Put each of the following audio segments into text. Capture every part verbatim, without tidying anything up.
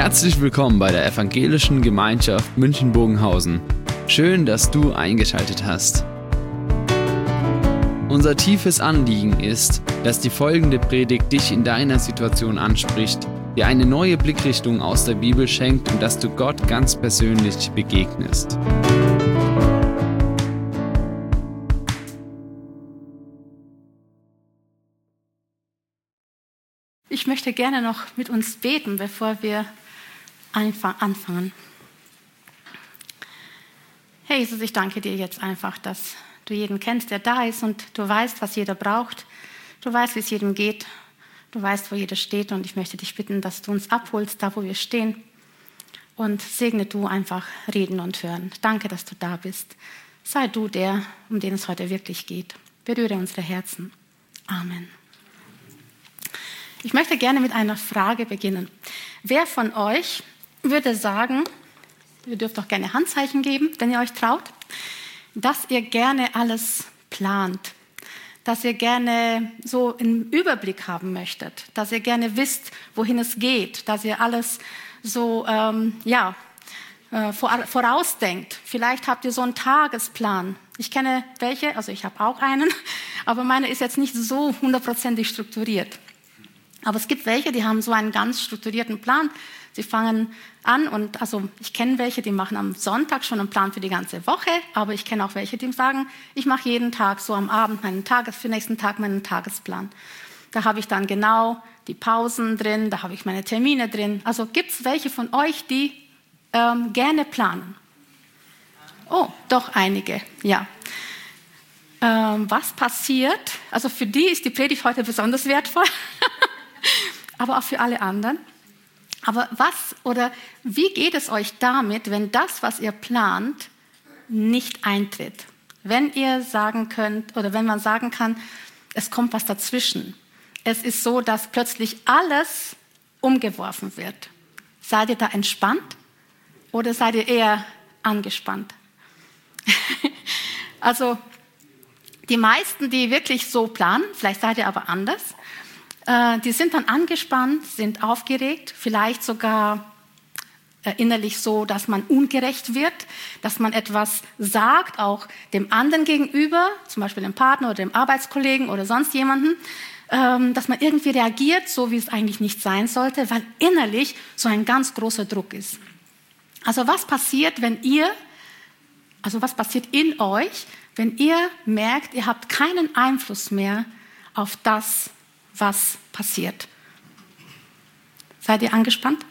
Herzlich willkommen bei der Evangelischen Gemeinschaft München-Bogenhausen. Schön, dass du eingeschaltet hast. Unser tiefes Anliegen ist, dass die folgende Predigt dich in deiner Situation anspricht, dir eine neue Blickrichtung aus der Bibel schenkt und dass du Gott ganz persönlich begegnest. Ich möchte gerne noch mit uns beten, bevor wir anfangen. Herr Jesus, ich danke dir jetzt einfach, dass du jeden kennst, der da ist und du weißt, was jeder braucht. Du weißt, wie es jedem geht. Du weißt, wo jeder steht und ich möchte dich bitten, dass du uns abholst, da wo wir stehen. Und segne du einfach reden und hören. Danke, dass du da bist. Sei du der, um den es heute wirklich geht. Berühre unsere Herzen. Amen. Ich möchte gerne mit einer Frage beginnen. Wer von euch würde sagen, ihr dürft auch gerne Handzeichen geben, wenn ihr euch traut, dass ihr gerne alles plant, dass ihr gerne so einen Überblick haben möchtet, dass ihr gerne wisst, wohin es geht, dass ihr alles so ähm, ja, äh, vorausdenkt. Vielleicht habt ihr so einen Tagesplan. Ich kenne welche, also ich habe auch einen, aber meine ist jetzt nicht so hundertprozentig strukturiert. Aber es gibt welche, die haben so einen ganz strukturierten Plan. Sie fangen an und also ich kenne welche, die machen am Sonntag schon einen Plan für die ganze Woche, aber ich kenne auch welche, die sagen, ich mache jeden Tag so am Abend meinen Tages, für den nächsten Tag meinen Tagesplan. Da habe ich dann genau die Pausen drin, da habe ich meine Termine drin. Also gibt es welche von euch, die ähm, gerne planen? Oh, doch einige, ja. Ähm, was passiert? Also für die ist die Predigt heute besonders wertvoll. Aber auch für alle anderen. Aber was oder wie geht es euch damit, wenn das, was ihr plant, nicht eintritt? Wenn ihr sagen könnt oder wenn man sagen kann, es kommt was dazwischen. Es ist so, dass plötzlich alles umgeworfen wird. Seid ihr da entspannt oder seid ihr eher angespannt? Also die meisten, die wirklich so planen, vielleicht seid ihr aber anders, die sind dann angespannt, sind aufgeregt, vielleicht sogar innerlich so, dass man ungerecht wird, dass man etwas sagt, auch dem anderen gegenüber, zum Beispiel dem Partner oder dem Arbeitskollegen oder sonst jemanden, dass man irgendwie reagiert, so wie es eigentlich nicht sein sollte, weil innerlich so ein ganz großer Druck ist. Also was passiert, wenn ihr, also was passiert in euch, wenn ihr merkt, ihr habt keinen Einfluss mehr auf das, was passiert? Seid ihr angespannt?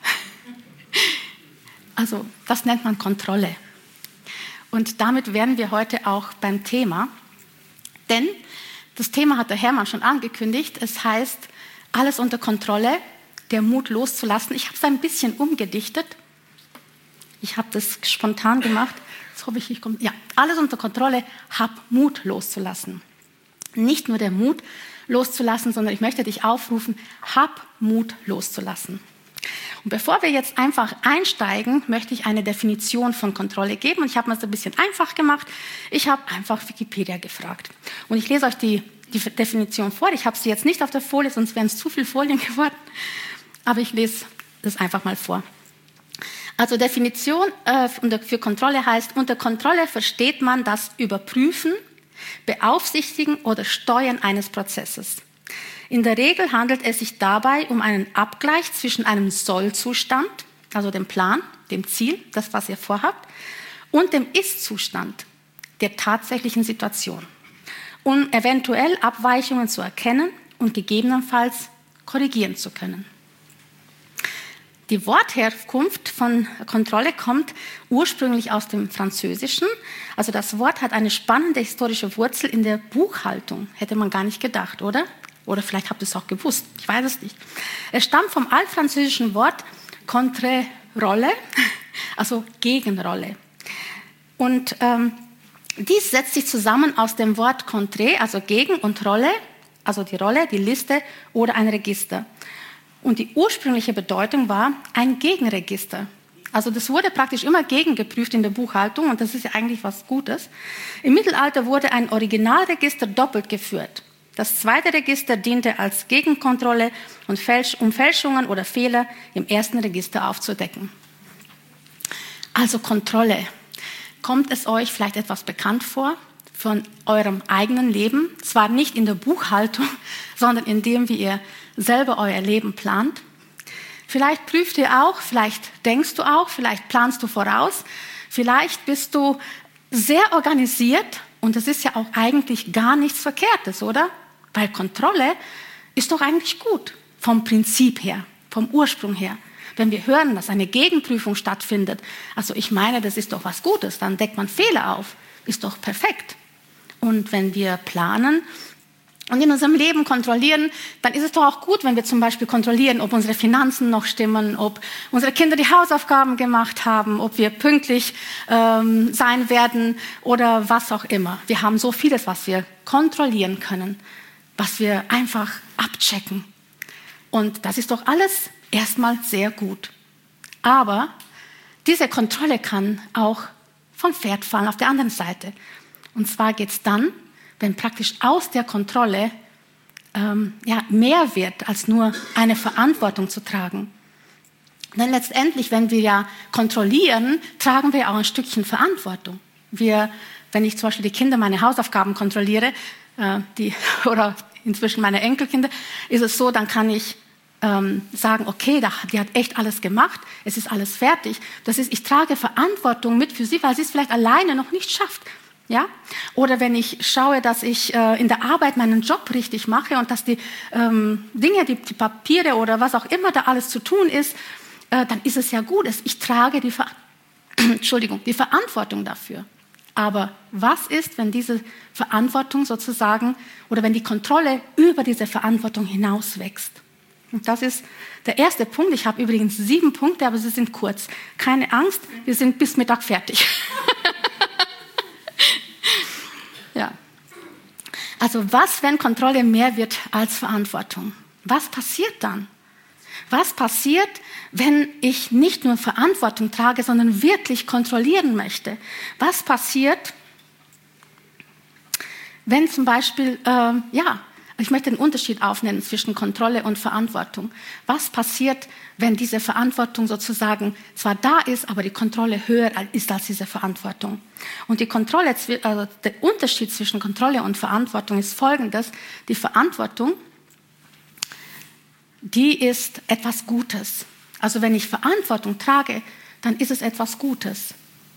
Also das nennt man Kontrolle. Und damit wären wir heute auch beim Thema. Denn das Thema hat der Hermann schon angekündigt. Es heißt, alles unter Kontrolle, der Mut loszulassen. Ich habe es ein bisschen umgedichtet. Ich habe das spontan gemacht. Jetzt hoffe ich, ich komme. Ja, alles unter Kontrolle, hab Mut loszulassen. Nicht nur der Mut loszulassen, sondern ich möchte dich aufrufen, hab Mut loszulassen. Und bevor wir jetzt einfach einsteigen, möchte ich eine Definition von Kontrolle geben. Und ich habe mir das ein bisschen einfach gemacht. Ich habe einfach Wikipedia gefragt. Und ich lese euch die, die Definition vor. Ich habe sie jetzt nicht auf der Folie, sonst wären es zu viele Folien geworden. Aber ich lese das einfach mal vor. Also Definition äh, für Kontrolle heißt, unter Kontrolle versteht man das Überprüfen, Beaufsichtigen oder Steuern eines Prozesses. In der Regel handelt es sich dabei um einen Abgleich zwischen einem Soll-Zustand, also dem Plan, dem Ziel, das, was ihr vorhabt, und dem Ist-Zustand, der tatsächlichen Situation, um eventuell Abweichungen zu erkennen und gegebenenfalls korrigieren zu können. Die Wortherkunft von Kontrolle kommt ursprünglich aus dem Französischen. Also das Wort hat eine spannende historische Wurzel in der Buchhaltung. Hätte man gar nicht gedacht, oder? Oder vielleicht habt ihr es auch gewusst. Ich weiß es nicht. Es stammt vom altfranzösischen Wort contre-Rolle, also Gegenrolle. Und ähm, dies setzt sich zusammen aus dem Wort contre, also gegen, und Rolle, also die Rolle, die Liste oder ein Register. Und die ursprüngliche Bedeutung war ein Gegenregister. Also das wurde praktisch immer gegengeprüft in der Buchhaltung und das ist ja eigentlich was Gutes. Im Mittelalter wurde ein Originalregister doppelt geführt. Das zweite Register diente als Gegenkontrolle, und Fälsch- um Fälschungen oder Fehler im ersten Register aufzudecken. Also Kontrolle. Kommt es euch vielleicht etwas bekannt vor von eurem eigenen Leben? Zwar nicht in der Buchhaltung, sondern in dem, wie ihr selber euer Leben plant. Vielleicht prüft ihr auch, vielleicht denkst du auch, vielleicht planst du voraus, vielleicht bist du sehr organisiert, und das ist ja auch eigentlich gar nichts Verkehrtes, oder? Weil Kontrolle ist doch eigentlich gut, vom Prinzip her, vom Ursprung her. Wenn wir hören, dass eine Gegenprüfung stattfindet, also ich meine, das ist doch was Gutes, dann deckt man Fehler auf, ist doch perfekt. Und wenn wir planen und in unserem Leben kontrollieren, dann ist es doch auch gut, wenn wir zum Beispiel kontrollieren, ob unsere Finanzen noch stimmen, ob unsere Kinder die Hausaufgaben gemacht haben, ob wir pünktlich ähm, sein werden oder was auch immer. Wir haben so vieles, was wir kontrollieren können, was wir einfach abchecken. Und das ist doch alles erstmal sehr gut. Aber diese Kontrolle kann auch vom Pferd fallen auf der anderen Seite. Und zwar geht es dann, wenn praktisch aus der Kontrolle ähm, ja, mehr wird, als nur eine Verantwortung zu tragen. Denn letztendlich, wenn wir ja kontrollieren, tragen wir auch ein Stückchen Verantwortung. Wir, wenn ich zum Beispiel die Kinder meine Hausaufgaben kontrolliere, äh, die, oder inzwischen meine Enkelkinder, ist es so, dann kann ich ähm, sagen, okay, die hat echt alles gemacht, es ist alles fertig. Das ist, ich trage Verantwortung mit für sie, weil sie es vielleicht alleine noch nicht schafft. Ja? Oder wenn ich schaue, dass ich äh, in der Arbeit meinen Job richtig mache und dass die ähm, Dinge, die, die Papiere oder was auch immer da alles zu tun ist, äh, dann ist es ja gut. Ich trage die, Ver Entschuldigung, die Verantwortung dafür. Aber was ist, wenn diese Verantwortung sozusagen oder wenn die Kontrolle über diese Verantwortung hinaus wächst? Und das ist der erste Punkt. Ich habe übrigens sieben Punkte, aber sie sind kurz. Keine Angst, wir sind bis Mittag fertig. Ja. Also was, wenn Kontrolle mehr wird als Verantwortung? Was passiert dann? Was passiert, wenn ich nicht nur Verantwortung trage, sondern wirklich kontrollieren möchte? Was passiert, wenn zum Beispiel, äh, ja, ich möchte den Unterschied aufnehmen zwischen Kontrolle und Verantwortung. Was passiert, wenn diese Verantwortung sozusagen zwar da ist, aber die Kontrolle höher ist als diese Verantwortung? Und die Kontrolle, also der Unterschied zwischen Kontrolle und Verantwortung ist folgendes: Die Verantwortung, die ist etwas Gutes. Also wenn ich Verantwortung trage, dann ist es etwas Gutes.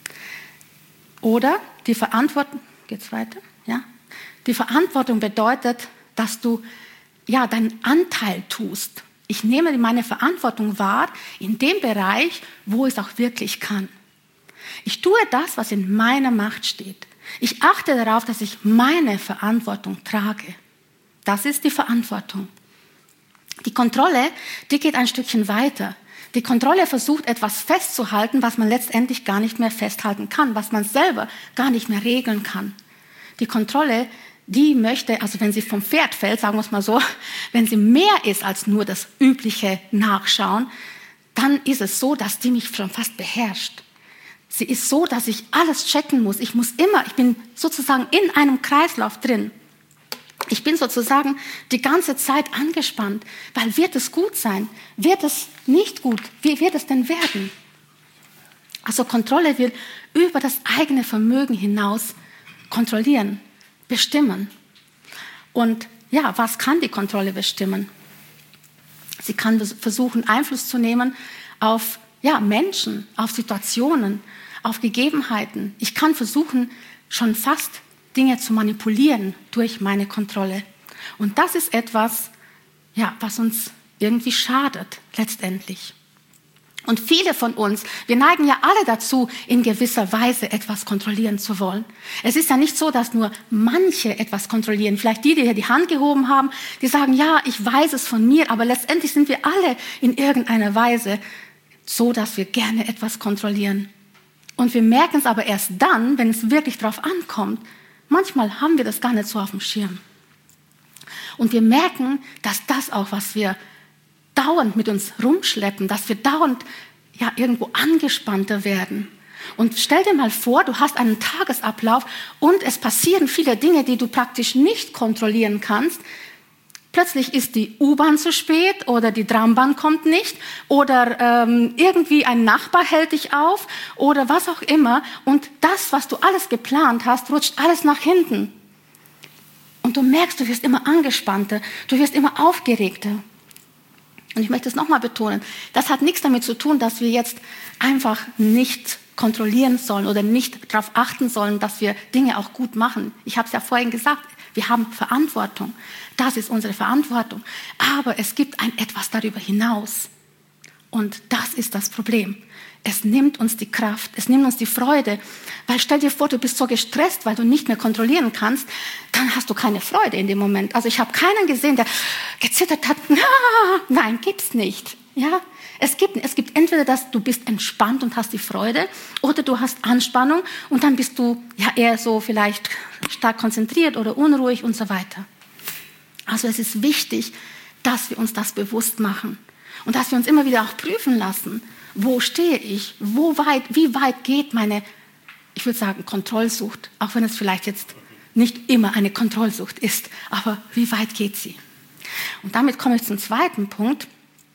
Oder die Verantwortung, geht's weiter? Ja? Die Verantwortung bedeutet, dass du ja deinen Anteil tust. Ich nehme meine Verantwortung wahr in dem Bereich, wo ich es auch wirklich kann. Ich tue das, was in meiner Macht steht. Ich achte darauf, dass ich meine Verantwortung trage. Das ist die Verantwortung. Die Kontrolle, die geht ein Stückchen weiter. Die Kontrolle versucht, etwas festzuhalten, was man letztendlich gar nicht mehr festhalten kann, was man selber gar nicht mehr regeln kann. Die Kontrolle, die möchte, also wenn sie vom Pferd fällt, sagen wir es mal so, wenn sie mehr ist als nur das übliche Nachschauen, dann ist es so, dass die mich schon fast beherrscht. Sie ist so, dass ich alles checken muss. Ich muss immer, ich bin sozusagen in einem Kreislauf drin. Ich bin sozusagen die ganze Zeit angespannt, weil wird es gut sein? Wird es nicht gut? Wie wird es denn werden? Also Kontrolle will über das eigene Vermögen hinaus kontrollieren, bestimmen. Und ja, was kann die Kontrolle bestimmen? Sie kann versuchen, Einfluss zu nehmen auf ja, Menschen, auf Situationen, auf Gegebenheiten. Ich kann versuchen, schon fast Dinge zu manipulieren durch meine Kontrolle. Und das ist etwas, ja, was uns irgendwie schadet letztendlich. Und viele von uns, wir neigen ja alle dazu, in gewisser Weise etwas kontrollieren zu wollen. Es ist ja nicht so, dass nur manche etwas kontrollieren. Vielleicht die, die hier die Hand gehoben haben, die sagen, ja, ich weiß es von mir, aber letztendlich sind wir alle in irgendeiner Weise so, dass wir gerne etwas kontrollieren. Und wir merken es aber erst dann, wenn es wirklich drauf ankommt. Manchmal haben wir das gar nicht so auf dem Schirm. Und wir merken, dass das auch, was wir dauernd mit uns rumschleppen, dass wir dauernd ja, irgendwo angespannter werden. Und stell dir mal vor, du hast einen Tagesablauf und es passieren viele Dinge, die du praktisch nicht kontrollieren kannst. Plötzlich ist die U-Bahn zu spät oder die Trambahn kommt nicht oder ähm, irgendwie ein Nachbar hält dich auf oder was auch immer. Und das, was du alles geplant hast, rutscht alles nach hinten. Und du merkst, du wirst immer angespannter, du wirst immer aufgeregter. Und ich möchte es nochmal betonen, das hat nichts damit zu tun, dass wir jetzt einfach nicht kontrollieren sollen oder nicht darauf achten sollen, dass wir Dinge auch gut machen. Ich habe es ja vorhin gesagt, wir haben Verantwortung. Das ist unsere Verantwortung. Aber es gibt ein etwas darüber hinaus. Und das ist das Problem. Es nimmt uns die Kraft, es nimmt uns die Freude. Weil stell dir vor, du bist so gestresst, weil du nicht mehr kontrollieren kannst, dann hast du keine Freude in dem Moment. Also ich habe keinen gesehen, der gezittert hat. Nein, gibt's nicht. Ja? Es gibt, es gibt entweder, dass du bist entspannt und hast die Freude, oder du hast Anspannung und dann bist du ja eher so vielleicht stark konzentriert oder unruhig und so weiter. Also es ist wichtig, dass wir uns das bewusst machen und dass wir uns immer wieder auch prüfen lassen, wo stehe ich, wo weit, wie weit geht meine, ich würde sagen, Kontrollsucht, auch wenn es vielleicht jetzt nicht immer eine Kontrollsucht ist, aber wie weit geht sie? Und damit komme ich zum zweiten Punkt.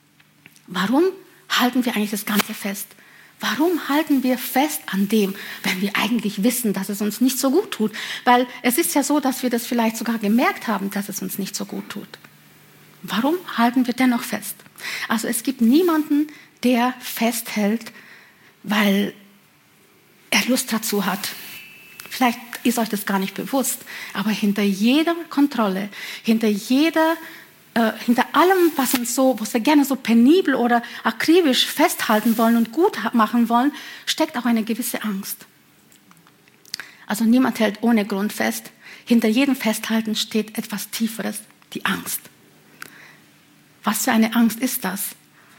Warum halten wir eigentlich das Ganze fest? Warum halten wir fest an dem, wenn wir eigentlich wissen, dass es uns nicht so gut tut? Weil es ist ja so, dass wir das vielleicht sogar gemerkt haben, dass es uns nicht so gut tut. Warum halten wir dennoch fest? Also es gibt niemanden, der festhält, weil er Lust dazu hat. Vielleicht ist euch das gar nicht bewusst, aber hinter jeder Kontrolle, hinter jeder hinter allem, was uns so, was wir gerne so penibel oder akribisch festhalten wollen und gut machen wollen, steckt auch eine gewisse Angst. Also niemand hält ohne Grund fest. Hinter jedem Festhalten steht etwas Tieferes, die Angst. Was für eine Angst ist das?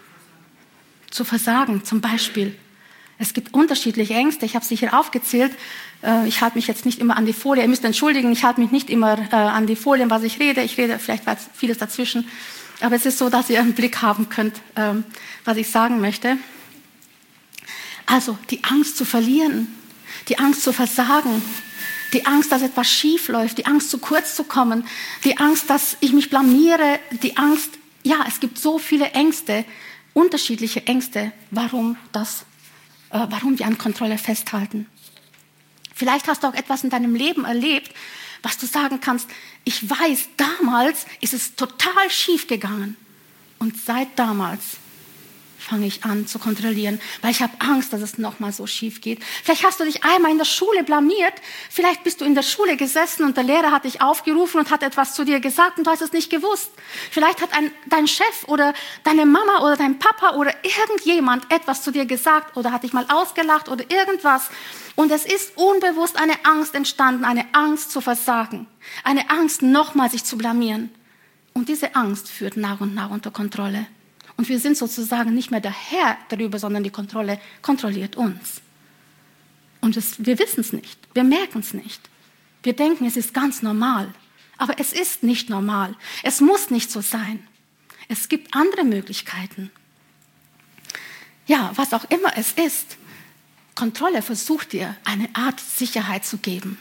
Zu versagen zum Beispiel. Es gibt unterschiedliche Ängste, ich habe sie hier aufgezählt. Ich halte mich jetzt nicht immer an die Folie. Ihr müsst entschuldigen, ich halte mich nicht immer äh, an die Folien, was ich rede. Ich rede vielleicht vieles dazwischen. Aber es ist so, dass ihr einen Blick haben könnt, ähm, was ich sagen möchte. Also die Angst zu verlieren, die Angst zu versagen, die Angst, dass etwas schief läuft, die Angst, zu kurz zu kommen, die Angst, dass ich mich blamiere, die Angst, ja, es gibt so viele Ängste, unterschiedliche Ängste, warum, das, äh, warum wir an Kontrolle festhalten. Vielleicht hast du auch etwas in deinem Leben erlebt, was du sagen kannst, ich weiß, damals ist es total schief gegangen. Und seit damals fange ich an zu kontrollieren, weil ich habe Angst, dass es nochmal so schief geht. Vielleicht hast du dich einmal in der Schule blamiert, vielleicht bist du in der Schule gesessen und der Lehrer hat dich aufgerufen und hat etwas zu dir gesagt und du hast es nicht gewusst. Vielleicht hat ein, dein Chef oder deine Mama oder dein Papa oder irgendjemand etwas zu dir gesagt oder hat dich mal ausgelacht oder irgendwas. Und es ist unbewusst eine Angst entstanden, eine Angst zu versagen, eine Angst, nochmal sich zu blamieren. Und diese Angst führt nach und nach unter Kontrolle. Und wir sind sozusagen nicht mehr der Herr darüber, sondern die Kontrolle kontrolliert uns. Und das, wir wissen es nicht, wir merken es nicht. Wir denken, es ist ganz normal. Aber es ist nicht normal. Es muss nicht so sein. Es gibt andere Möglichkeiten. Ja, was auch immer es ist, Kontrolle versucht dir eine Art Sicherheit zu geben.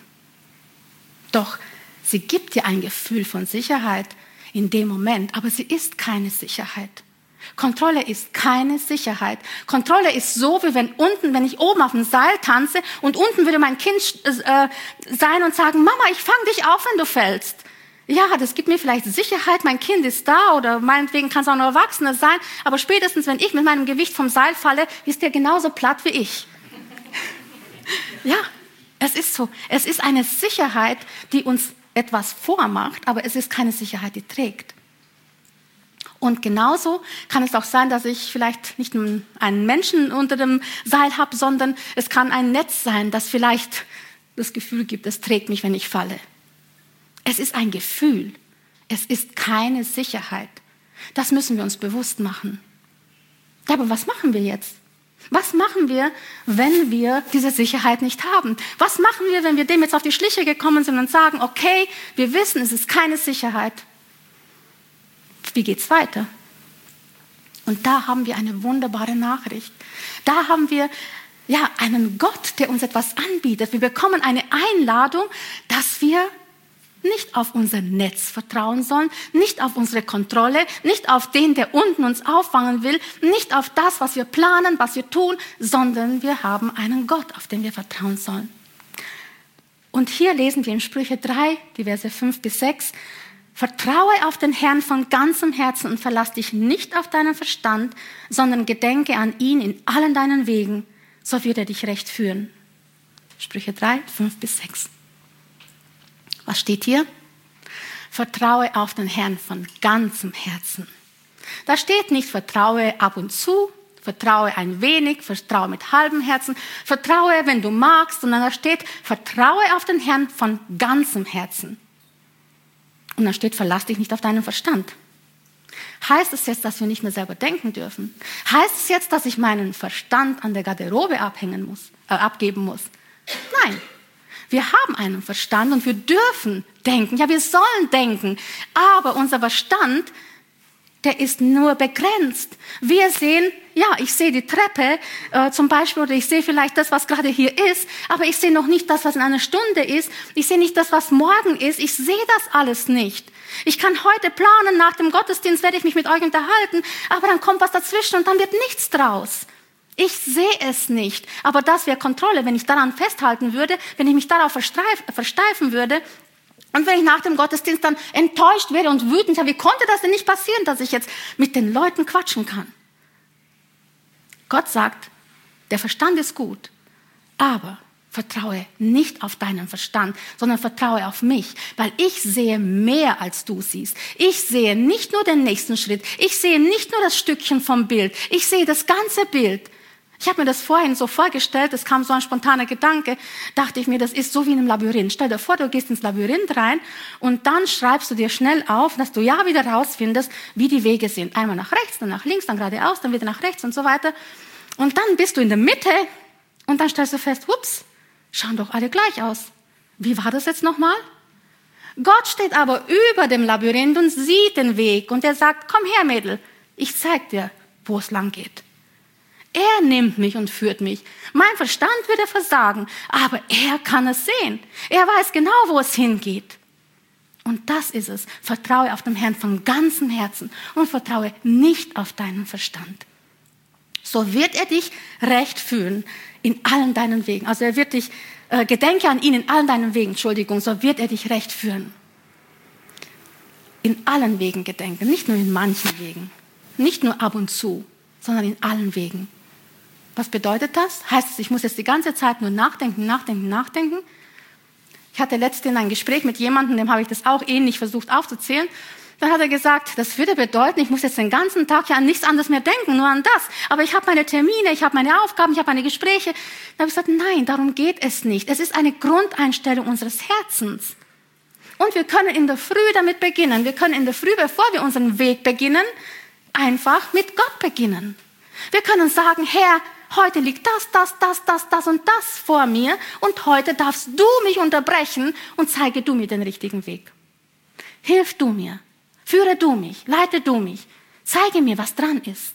Doch sie gibt dir ein Gefühl von Sicherheit in dem Moment, aber sie ist keine Sicherheit. Kontrolle ist keine Sicherheit. Kontrolle ist so, wie wenn unten, wenn ich oben auf dem Seil tanze und unten würde mein Kind äh, sein und sagen, Mama, ich fange dich auf, wenn du fällst. Ja, das gibt mir vielleicht Sicherheit, mein Kind ist da oder meinetwegen kann es auch noch Erwachsener sein, aber spätestens, wenn ich mit meinem Gewicht vom Seil falle, ist der genauso platt wie ich. Ja, es ist so. Es ist eine Sicherheit, die uns etwas vormacht, aber es ist keine Sicherheit, die trägt. Und genauso kann es auch sein, dass ich vielleicht nicht einen Menschen unter dem Seil habe, sondern es kann ein Netz sein, das vielleicht das Gefühl gibt, es trägt mich, wenn ich falle. Es ist ein Gefühl. Es ist keine Sicherheit. Das müssen wir uns bewusst machen. Ja, aber was machen wir jetzt? Was machen wir, wenn wir diese Sicherheit nicht haben? Was machen wir, wenn wir dem jetzt auf die Schliche gekommen sind und sagen, okay, wir wissen, es ist keine Sicherheit. Wie geht's weiter? Und da haben wir eine wunderbare Nachricht. Da haben wir ja, einen Gott, der uns etwas anbietet. Wir bekommen eine Einladung, dass wir nicht auf unser Netz vertrauen sollen, nicht auf unsere Kontrolle, nicht auf den, der unten uns auffangen will, nicht auf das, was wir planen, was wir tun, sondern wir haben einen Gott, auf den wir vertrauen sollen. Und hier lesen wir in Sprüche drei, die Verse fünf bis sechs, vertraue auf den Herrn von ganzem Herzen und verlass dich nicht auf deinen Verstand, sondern gedenke an ihn in allen deinen Wegen, so wird er dich recht führen. Sprüche drei, fünf bis sechs. Was steht hier? Vertraue auf den Herrn von ganzem Herzen. Da steht nicht, vertraue ab und zu, vertraue ein wenig, vertraue mit halbem Herzen, vertraue, wenn du magst, sondern da steht, vertraue auf den Herrn von ganzem Herzen. Und da steht, verlass dich nicht auf deinen Verstand. Heißt es jetzt, dass wir nicht mehr selber denken dürfen? Heißt es jetzt, dass ich meinen Verstand an der Garderobe abhängen muss, äh, abgeben muss? Nein. Wir haben einen Verstand und wir dürfen denken. Ja, wir sollen denken. Aber unser Verstand, der ist nur begrenzt. Wir sehen, ja, ich sehe die Treppe äh, zum Beispiel, oder ich sehe vielleicht das, was gerade hier ist, aber ich sehe noch nicht das, was in einer Stunde ist. Ich sehe nicht das, was morgen ist. Ich sehe das alles nicht. Ich kann heute planen, nach dem Gottesdienst werde ich mich mit euch unterhalten, aber dann kommt was dazwischen und dann wird nichts draus. Ich sehe es nicht, aber das wäre Kontrolle, wenn ich daran festhalten würde, wenn ich mich darauf versteifen würde und wenn ich nach dem Gottesdienst dann enttäuscht wäre und wütend, ja, wie konnte das denn nicht passieren, dass ich jetzt mit den Leuten quatschen kann? Gott sagt, der Verstand ist gut, aber vertraue nicht auf deinen Verstand, sondern vertraue auf mich, weil ich sehe mehr, als du siehst. Ich sehe nicht nur den nächsten Schritt, ich sehe nicht nur das Stückchen vom Bild, ich sehe das ganze Bild. Ich habe mir das vorhin so vorgestellt, es kam so ein spontaner Gedanke, dachte ich mir, das ist so wie in einem Labyrinth. Stell dir vor, du gehst ins Labyrinth rein und dann schreibst du dir schnell auf, dass du ja wieder rausfindest, wie die Wege sind. Einmal nach rechts, dann nach links, dann geradeaus, dann wieder nach rechts und so weiter. Und dann bist du in der Mitte und dann stellst du fest, ups, schauen doch alle gleich aus. Wie war das jetzt nochmal? Gott steht aber über dem Labyrinth und sieht den Weg und er sagt, komm her, Mädel, ich zeig dir, wo es lang geht. Er nimmt mich und führt mich. Mein Verstand würde versagen, aber er kann es sehen. Er weiß genau, wo es hingeht. Und das ist es. Vertraue auf den Herrn von ganzem Herzen und vertraue nicht auf deinen Verstand. So wird er dich recht führen in allen deinen Wegen. Also er wird dich, äh, gedenke an ihn in allen deinen Wegen, Entschuldigung, so wird er dich recht führen. In allen Wegen gedenken, nicht nur in manchen Wegen. Nicht nur ab und zu, sondern in allen Wegen. Was bedeutet das? Heißt es, ich muss jetzt die ganze Zeit nur nachdenken, nachdenken, nachdenken? Ich hatte letztens ein Gespräch mit jemandem, dem habe ich das auch ähnlich versucht aufzuzählen. Dann hat er gesagt, das würde bedeuten, ich muss jetzt den ganzen Tag ja an nichts anderes mehr denken, nur an das. Aber ich habe meine Termine, ich habe meine Aufgaben, ich habe meine Gespräche. Dann habe ich gesagt, nein, darum geht es nicht. Es ist eine Grundeinstellung unseres Herzens. Und wir können in der Früh damit beginnen. Wir können in der Früh, bevor wir unseren Weg beginnen, einfach mit Gott beginnen. Wir können sagen, Herr, heute liegt das, das, das, das, das und das vor mir und heute darfst du mich unterbrechen und zeige du mir den richtigen Weg. Hilf du mir, führe du mich, leite du mich, zeige mir, was dran ist.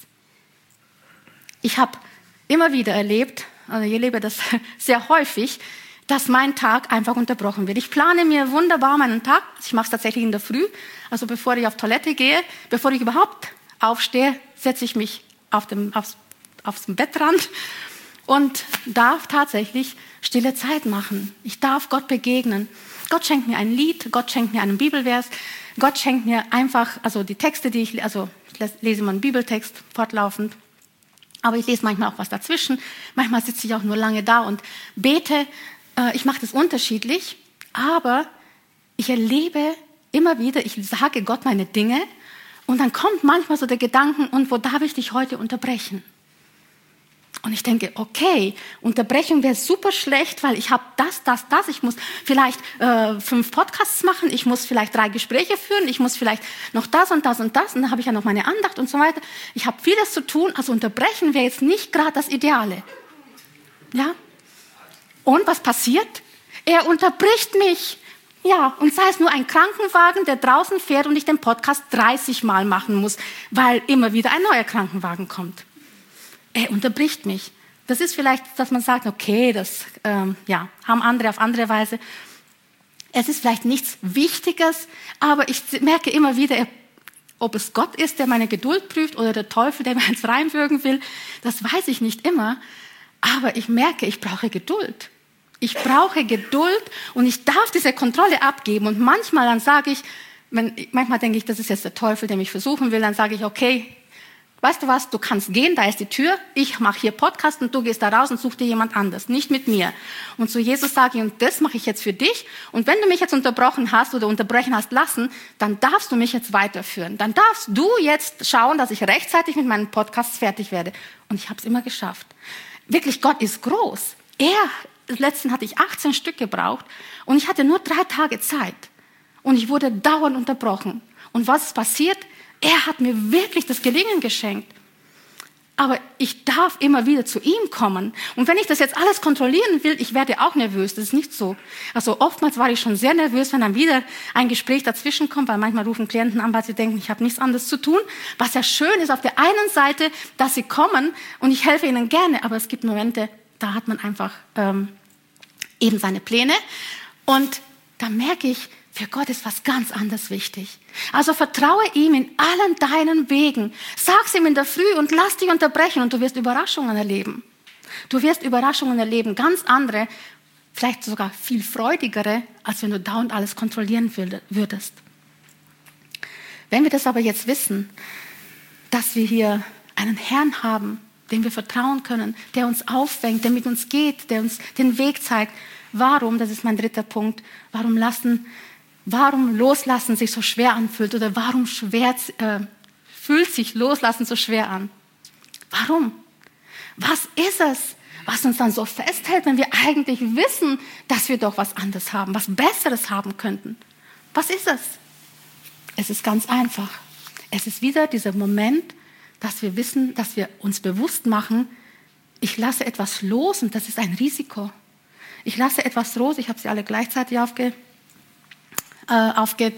Ich habe immer wieder erlebt, also ich erlebe das sehr häufig, dass mein Tag einfach unterbrochen wird. Ich plane mir wunderbar meinen Tag, ich mache es tatsächlich in der Früh, also bevor ich auf Toilette gehe, bevor ich überhaupt aufstehe, setze ich mich auf dem, aufs auf dem Bettrand und darf tatsächlich stille Zeit machen. Ich darf Gott begegnen. Gott schenkt mir ein Lied, Gott schenkt mir einen Bibelvers, Gott schenkt mir einfach, also die Texte, die ich, also ich lese mal einen Bibeltext fortlaufend, aber ich lese manchmal auch was dazwischen. Manchmal sitze ich auch nur lange da und bete. Ich mache das unterschiedlich, aber ich erlebe immer wieder, ich sage Gott meine Dinge und dann kommt manchmal so der Gedanke, und wo darf ich dich heute unterbrechen? Und ich denke, okay, Unterbrechung wäre super schlecht, weil ich habe das, das, das. Ich muss vielleicht äh, fünf Podcasts machen, ich muss vielleicht drei Gespräche führen, ich muss vielleicht noch das und das und das. Und dann habe ich ja noch meine Andacht und so weiter. Ich habe vieles zu tun, also unterbrechen wäre jetzt nicht gerade das Ideale. Ja? Und was passiert? Er unterbricht mich. Ja, und sei es nur ein Krankenwagen, der draußen fährt und ich den Podcast dreißig Mal machen muss, weil immer wieder ein neuer Krankenwagen kommt. Er unterbricht mich. Das ist vielleicht, dass man sagt, okay, das ähm, ja, haben andere auf andere Weise. Es ist vielleicht nichts Wichtiges, aber ich merke immer wieder, ob es Gott ist, der meine Geduld prüft oder der Teufel, der mir eins reinwürgen will, das weiß ich nicht immer. Aber ich merke, ich brauche Geduld. Ich brauche Geduld und ich darf diese Kontrolle abgeben. Und manchmal dann sage ich, wenn, manchmal denke ich, das ist jetzt der Teufel, der mich versuchen will, dann sage ich, okay, weißt du was, du kannst gehen, da ist die Tür, ich mache hier Podcast und du gehst da raus und such dir jemand anders, nicht mit mir. Und zu Jesus sage ich, und das mache ich jetzt für dich. Und wenn du mich jetzt unterbrochen hast oder unterbrechen hast lassen, dann darfst du mich jetzt weiterführen. Dann darfst du jetzt schauen, dass ich rechtzeitig mit meinen Podcasts fertig werde. Und ich habe es immer geschafft. Wirklich, Gott ist groß. Er, letzten hatte ich achtzehn Stück gebraucht und ich hatte nur drei Tage Zeit. Und ich wurde dauernd unterbrochen. Und was ist passiert? Er hat mir wirklich das Gelingen geschenkt. Aber ich darf immer wieder zu ihm kommen. Und wenn ich das jetzt alles kontrollieren will, ich werde auch nervös. Das ist nicht so. Also oftmals war ich schon sehr nervös, wenn dann wieder ein Gespräch dazwischen kommt, weil manchmal rufen Klienten an, weil sie denken, ich habe nichts anderes zu tun. Was ja schön ist auf der einen Seite, dass sie kommen und ich helfe ihnen gerne. Aber es gibt Momente, da hat man einfach ähm, eben seine Pläne. Und da merke ich, für Gott ist was ganz anderes wichtig. Also vertraue ihm in allen deinen Wegen. Sag's ihm in der Früh und lass dich unterbrechen und du wirst Überraschungen erleben. Du wirst Überraschungen erleben, ganz andere, vielleicht sogar viel freudigere, als wenn du dauernd alles kontrollieren würdest. Wenn wir das aber jetzt wissen, dass wir hier einen Herrn haben, dem wir vertrauen können, der uns auffängt, der mit uns geht, der uns den Weg zeigt, warum, das ist mein dritter Punkt, warum lassen Warum Loslassen sich so schwer anfühlt oder warum schwer, äh, fühlt sich Loslassen so schwer an? Warum? Was ist es, was uns dann so festhält, wenn wir eigentlich wissen, dass wir doch was anderes haben, was Besseres haben könnten? Was ist es? Es ist ganz einfach. Es ist wieder dieser Moment, dass wir wissen, dass wir uns bewusst machen, ich lasse etwas los und das ist ein Risiko. Ich lasse etwas los, ich habe sie alle gleichzeitig aufge Äh, aufge,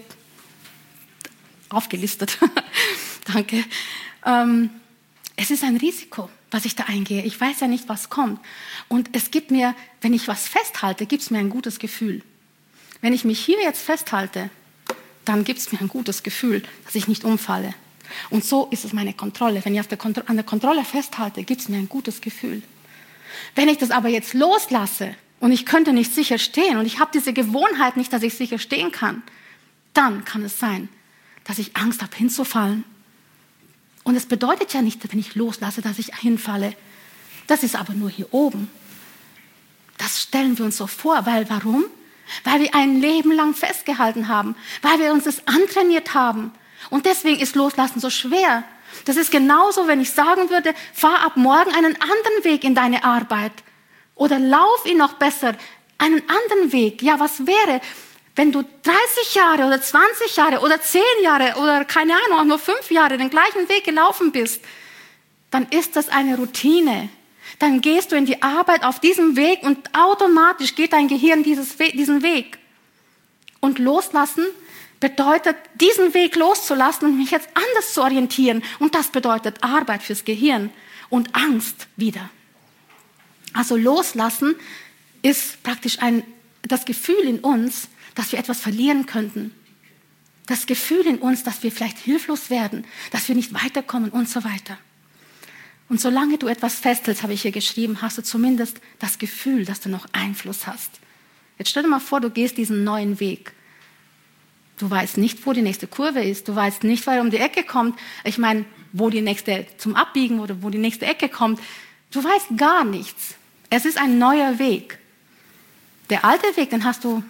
aufgelistet. Danke. Ähm, es ist ein Risiko, was ich da eingehe. Ich weiß ja nicht, was kommt. Und es gibt mir, wenn ich was festhalte, gibt es mir ein gutes Gefühl. Wenn ich mich hier jetzt festhalte, dann gibt es mir ein gutes Gefühl, dass ich nicht umfalle. Und so ist es meine Kontrolle. Wenn ich auf der Kontro- an der Kontrolle festhalte, gibt es mir ein gutes Gefühl. Wenn ich das aber jetzt loslasse, und ich könnte nicht sicher stehen und ich habe diese Gewohnheit nicht, dass ich sicher stehen kann, dann kann es sein, dass ich Angst habe, hinzufallen. Und es bedeutet ja nicht, wenn ich loslasse, dass ich hinfalle. Das ist aber nur hier oben. Das stellen wir uns so vor. Weil warum? Weil wir ein Leben lang festgehalten haben. Weil wir uns das antrainiert haben. Und deswegen ist Loslassen so schwer. Das ist genauso, wenn ich sagen würde, fahr ab morgen einen anderen Weg in deine Arbeit. Oder lauf ihn noch besser, einen anderen Weg. Ja, was wäre, wenn du dreißig Jahre oder zwanzig Jahre oder zehn Jahre oder keine Ahnung, auch nur fünf Jahre den gleichen Weg gelaufen bist? Dann ist das eine Routine. Dann gehst du in die Arbeit auf diesem Weg und automatisch geht dein Gehirn dieses We- diesen Weg. Und loslassen bedeutet, diesen Weg loszulassen und mich jetzt anders zu orientieren. Und das bedeutet Arbeit fürs Gehirn und Angst wieder. Also loslassen ist praktisch ein, das Gefühl in uns, dass wir etwas verlieren könnten. Das Gefühl in uns, dass wir vielleicht hilflos werden, dass wir nicht weiterkommen und so weiter. Und solange du etwas festhältst, habe ich hier geschrieben, hast du zumindest das Gefühl, dass du noch Einfluss hast. Jetzt stell dir mal vor, du gehst diesen neuen Weg. Du weißt nicht, wo die nächste Kurve ist. Du weißt nicht, wer um die Ecke kommt. Ich meine, wo die nächste zum Abbiegen oder wo die nächste Ecke kommt. Du weißt gar nichts. Es ist ein neuer Weg. Der alte Weg, den hast du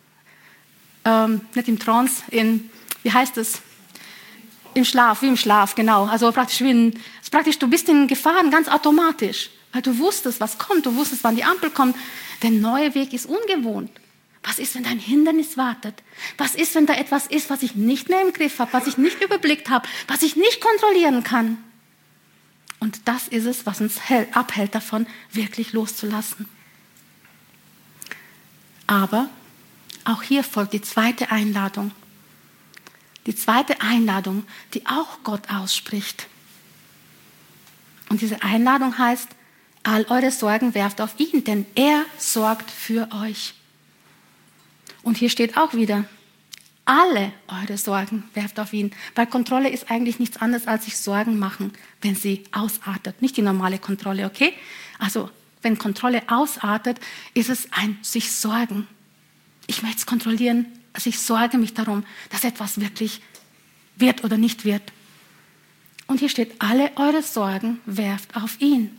ähm, nicht im Trance, in, wie heißt es? Im Schlaf, wie im Schlaf, genau. Also praktisch, wie in, also praktisch du bist in Gefahren ganz automatisch, weil du wusstest, was kommt, du wusstest, wann die Ampel kommt. Der neue Weg ist ungewohnt. Was ist, wenn da ein Hindernis wartet? Was ist, wenn da etwas ist, was ich nicht mehr im Griff habe, was ich nicht überblickt habe, was ich nicht kontrollieren kann? Und das ist es, was uns abhält davon, wirklich loszulassen. Aber auch hier folgt die zweite Einladung. Die zweite Einladung, die auch Gott ausspricht. Und diese Einladung heißt, All eure Sorgen werft auf ihn, denn er sorgt für euch. Und hier steht auch wieder, alle eure Sorgen werft auf ihn. Weil Kontrolle ist eigentlich nichts anderes, als sich Sorgen machen, wenn sie ausartet. Nicht die normale Kontrolle, okay? Also, wenn Kontrolle ausartet, ist es ein sich sorgen. Ich möchte es kontrollieren, also ich sorge mich darum, dass etwas wirklich wird oder nicht wird. Und hier steht, alle eure Sorgen werft auf ihn.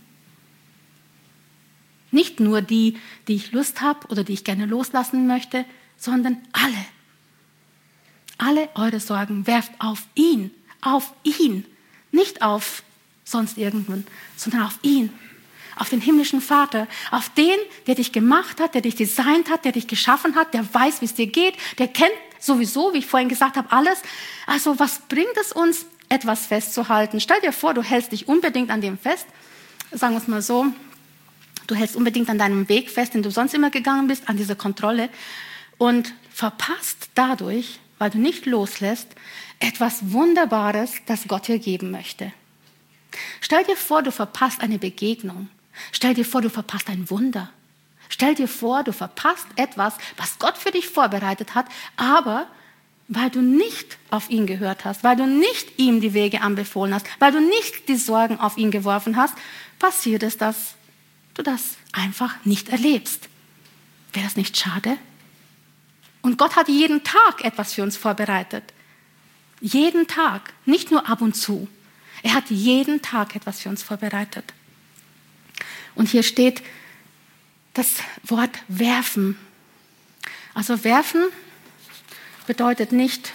Nicht nur die, die ich Lust habe oder die ich gerne loslassen möchte, sondern alle. Alle eure Sorgen werft auf ihn, auf ihn. Nicht auf sonst irgendwann, sondern auf ihn. Auf den himmlischen Vater, auf den, der dich gemacht hat, der dich designt hat, der dich geschaffen hat, der weiß, wie es dir geht, der kennt sowieso, wie ich vorhin gesagt habe, alles. Also was bringt es uns, etwas festzuhalten? Stell dir vor, du hältst dich unbedingt an dem fest, sagen wir es mal so, du hältst unbedingt an deinem Weg fest, den du sonst immer gegangen bist, an dieser Kontrolle und verpasst dadurch, weil du nicht loslässt, etwas Wunderbares, das Gott dir geben möchte. Stell dir vor, du verpasst eine Begegnung. Stell dir vor, du verpasst ein Wunder. Stell dir vor, du verpasst etwas, was Gott für dich vorbereitet hat, aber weil du nicht auf ihn gehört hast, weil du nicht ihm die Wege anbefohlen hast, weil du nicht die Sorgen auf ihn geworfen hast, passiert es, dass du das einfach nicht erlebst. Wäre das nicht schade? Und Gott hat jeden Tag etwas für uns vorbereitet. Jeden Tag, nicht nur ab und zu. Er hat jeden Tag etwas für uns vorbereitet. Und hier steht das Wort werfen. Also werfen bedeutet nicht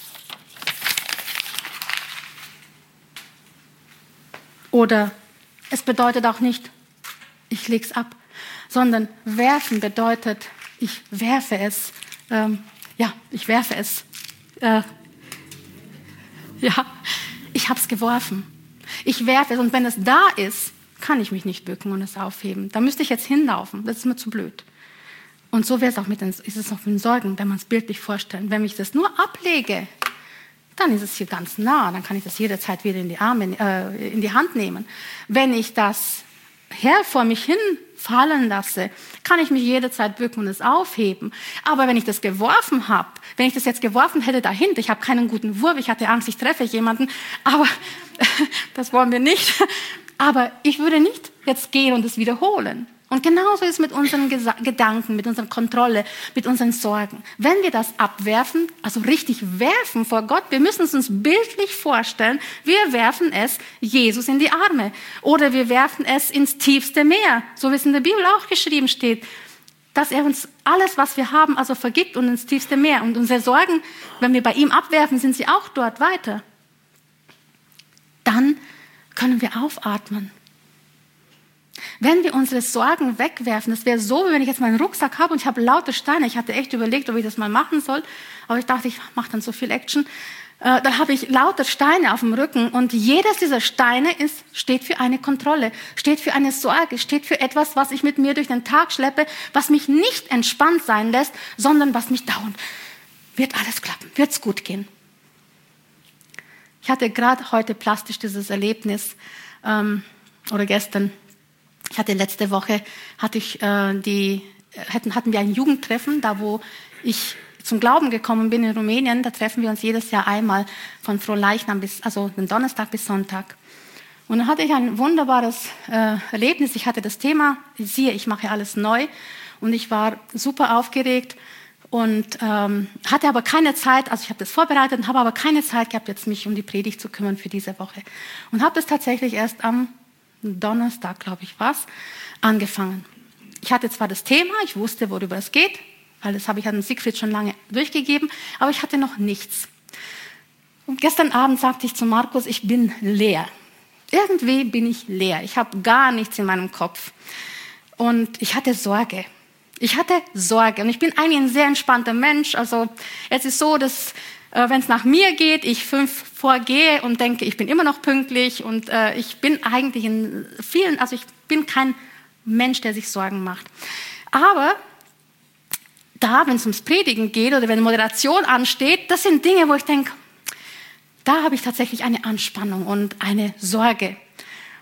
oder es bedeutet auch nicht, ich lege es ab, sondern werfen bedeutet, ich werfe es. Ähm, ja, ich werfe es. Äh, ja, ich habe es geworfen. Ich werfe es und wenn es da ist, kann ich mich nicht bücken und es aufheben. Da müsste ich jetzt hinlaufen, das ist mir zu blöd. Und so wäre es auch mit den, ist es auch mit den Sorgen, wenn man es bildlich vorstellt. Wenn ich das nur ablege, dann ist es hier ganz nah, dann kann ich das jederzeit wieder in die Arme, äh, in die Hand nehmen. Wenn ich das her vor mich hin fallen lasse, kann ich mich jederzeit bücken und es aufheben. Aber wenn ich das geworfen habe, wenn ich das jetzt geworfen hätte dahinter, ich habe keinen guten Wurf, ich hatte Angst, ich treffe jemanden, aber das wollen wir nicht. Aber ich würde nicht jetzt gehen und es wiederholen. Und genauso ist es mit unseren Gesa- Gedanken, mit unserer Kontrolle, mit unseren Sorgen. Wenn wir das abwerfen, also richtig werfen vor Gott, wir müssen es uns bildlich vorstellen, wir werfen es Jesus in die Arme. Oder wir werfen es ins tiefste Meer, so wie es in der Bibel auch geschrieben steht, dass er uns alles, was wir haben, also vergibt und ins tiefste Meer. Und unsere Sorgen, wenn wir bei ihm abwerfen, sind sie auch dort weiter. Dann können wir aufatmen. Wenn wir unsere Sorgen wegwerfen, das wäre so, wie wenn ich jetzt meinen Rucksack habe und ich habe lauter Steine. Ich hatte echt überlegt, ob ich das mal machen soll, aber ich dachte, ich mache dann so viel Action. Äh, dann habe ich lauter Steine auf dem Rücken und jedes dieser Steine ist, steht für eine Kontrolle, steht für eine Sorge, steht für etwas, was ich mit mir durch den Tag schleppe, was mich nicht entspannt sein lässt, sondern was mich dauernd, wird alles klappen, wird es gut gehen. Ich hatte gerade heute plastisch dieses Erlebnis, ähm, oder gestern, ich hatte letzte Woche, hatte ich, äh, die, hatten, hatten wir ein Jugendtreffen, da wo ich zum Glauben gekommen bin in Rumänien. Da treffen wir uns jedes Jahr einmal von Frohleichnam bis, also den Donnerstag bis Sonntag. Und dann hatte ich ein wunderbares äh, Erlebnis. Ich hatte das Thema, siehe, ich mache alles neu. Und ich war super aufgeregt und ähm, hatte aber keine Zeit, also ich habe das vorbereitet und habe aber keine Zeit gehabt, jetzt mich um die Predigt zu kümmern für diese Woche. Und habe das tatsächlich erst am Donnerstag, glaube ich, war es, angefangen. Ich hatte zwar das Thema, ich wusste, worüber es geht, weil das habe ich an Siegfried schon lange durchgegeben, aber ich hatte noch nichts. Und gestern Abend sagte ich zu Markus, ich bin leer. Irgendwie bin ich leer. Ich habe gar nichts in meinem Kopf. Und ich hatte Sorge. Ich hatte Sorge. Und ich bin eigentlich ein sehr entspannter Mensch. Also es ist so, dass äh, wenn es nach mir geht, ich fünf vorgehe und denke, ich bin immer noch pünktlich. Und äh, ich bin eigentlich in vielen, also ich bin kein Mensch, der sich Sorgen macht. Aber da, wenn es ums Predigen geht oder wenn Moderation ansteht, das sind Dinge, wo ich denke, da habe ich tatsächlich eine Anspannung und eine Sorge.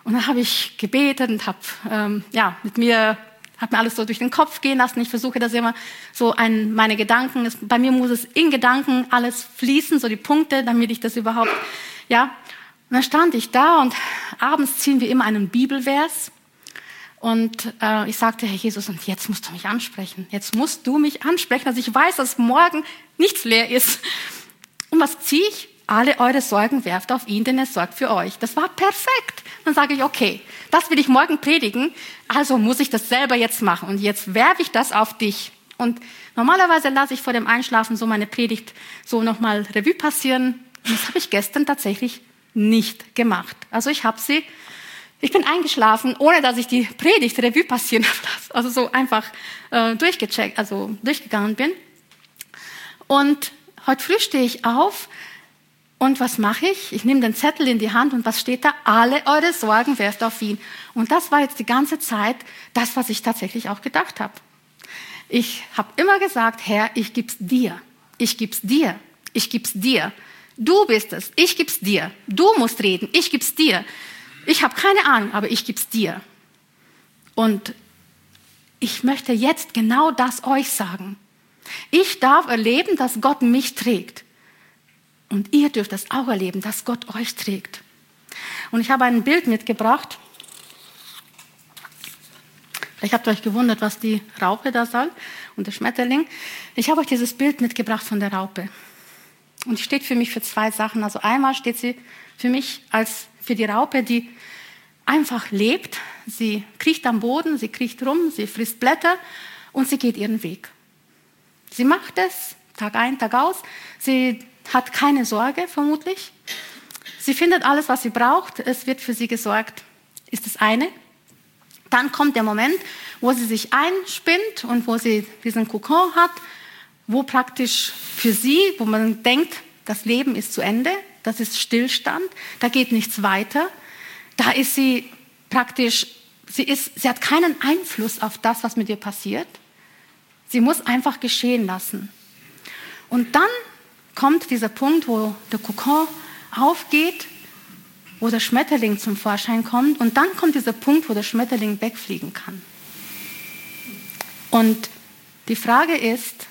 Und dann habe ich gebetet und habe ähm, ja, mit mir, habe mir alles so durch den Kopf gehen lassen. Ich versuche das immer so an meine Gedanken. Es, bei mir muss es in Gedanken alles fließen, so die Punkte, damit ich das überhaupt, ja. Und dann stand ich da und abends ziehen wir immer einen Bibelvers. Und äh, ich sagte, Herr Jesus, und jetzt musst du mich ansprechen. Jetzt musst du mich ansprechen, dass ich weiß, dass morgen nichts leer ist. Und was ziehe ich? Alle eure Sorgen werft auf ihn, denn er sorgt für euch. Das war perfekt. Dann sage ich, okay, das will ich morgen predigen, also muss ich das selber jetzt machen. Und jetzt werfe ich das auf dich. Und normalerweise lasse ich vor dem Einschlafen so meine Predigt so nochmal Revue passieren. Und das habe ich gestern tatsächlich nicht gemacht. Also ich habe sie, ich bin eingeschlafen, ohne dass ich die Predigt Revue passieren lasse. Also so einfach äh, durchgecheckt, also durchgegangen bin. Und heute früh stehe ich auf. Und was mache ich? Ich nehme den Zettel in die Hand und was steht da? Alle eure Sorgen werft auf ihn. Und das war jetzt die ganze Zeit das, was ich tatsächlich auch gedacht habe. Ich habe immer gesagt, Herr, ich gib's dir. Ich gib's dir. Ich gib's dir. Du bist es. Ich gib's dir. Du musst reden. Ich gib's dir. Ich habe keine Ahnung, aber ich gib's dir. Und ich möchte jetzt genau das euch sagen. Ich darf erleben, dass Gott mich trägt. Und ihr dürft das auch erleben, dass Gott euch trägt. Und ich habe ein Bild mitgebracht. Vielleicht habt ihr euch gewundert, was die Raupe da soll und der Schmetterling. Ich habe euch dieses Bild mitgebracht von der Raupe. Und die steht für mich für zwei Sachen. Also einmal steht sie für mich als für die Raupe, die einfach lebt. Sie kriecht am Boden, sie kriecht rum, sie frisst Blätter und sie geht ihren Weg. Sie macht es Tag ein, Tag aus. Sie hat keine Sorge, vermutlich. Sie findet alles, was sie braucht. Es wird für sie gesorgt, ist das eine. Dann kommt der Moment, wo sie sich einspinnt und wo sie diesen Kokon hat, wo praktisch für sie, wo man denkt, das Leben ist zu Ende, das ist Stillstand, da geht nichts weiter. Da ist sie praktisch, sie, ist, sie hat keinen Einfluss auf das, was mit ihr passiert. Sie muss einfach geschehen lassen. Und dann kommt dieser Punkt, wo der Kokon aufgeht, wo der Schmetterling zum Vorschein kommt. Und dann kommt dieser Punkt, wo der Schmetterling wegfliegen kann. Und die Frage ist,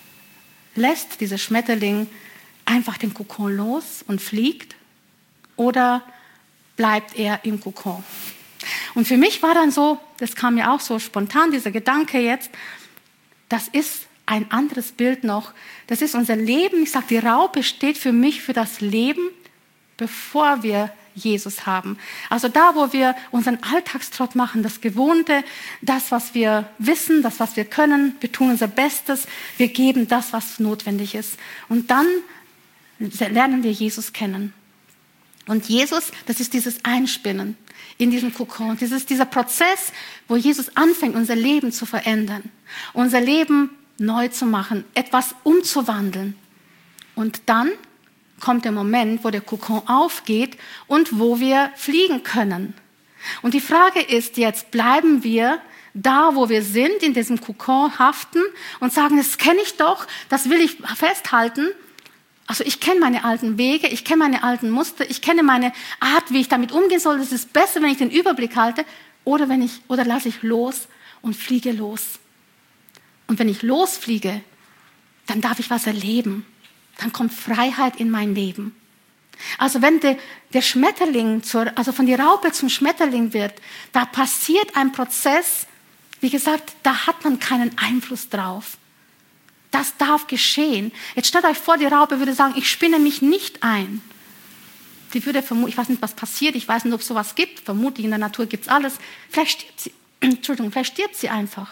lässt dieser Schmetterling einfach den Kokon los und fliegt? Oder bleibt er im Kokon? Und für mich war dann so, das kam mir auch so spontan, dieser Gedanke jetzt, das ist ein anderes Bild noch. Das ist unser Leben. Ich sage, die Raupe steht für mich für das Leben, bevor wir Jesus haben. Also da, wo wir unseren Alltagstrott machen, das Gewohnte, das, was wir wissen, das, was wir können, wir tun unser Bestes, wir geben das, was notwendig ist. Und dann lernen wir Jesus kennen. Und Jesus, das ist dieses Einspinnen in diesem Kokon. Das ist dieser Prozess, wo Jesus anfängt, unser Leben zu verändern, unser Leben neu zu machen, etwas umzuwandeln. Und dann kommt der Moment, wo der Kokon aufgeht und wo wir fliegen können. Und die Frage ist jetzt, bleiben wir da, wo wir sind, in diesem Kokon haften und sagen, das kenne ich doch, das will ich festhalten. Also ich kenne meine alten Wege, ich kenne meine alten Muster, ich kenne meine Art, wie ich damit umgehen soll. Es ist besser, wenn ich den Überblick halte, oder wenn ich, oder lasse ich los und fliege los. Und wenn ich losfliege, dann darf ich was erleben. Dann kommt Freiheit in mein Leben. Also wenn der, der Schmetterling, zur, also von der Raupe zum Schmetterling wird, da passiert ein Prozess, wie gesagt, da hat man keinen Einfluss drauf. Das darf geschehen. Jetzt stellt euch vor, die Raupe würde sagen, ich spinne mich nicht ein. Die würde vermuten, ich weiß nicht, was passiert, ich weiß nicht, ob es sowas gibt, vermutlich in der Natur gibt es alles. Vielleicht stirbt sie, Entschuldigung, vielleicht stirbt sie einfach.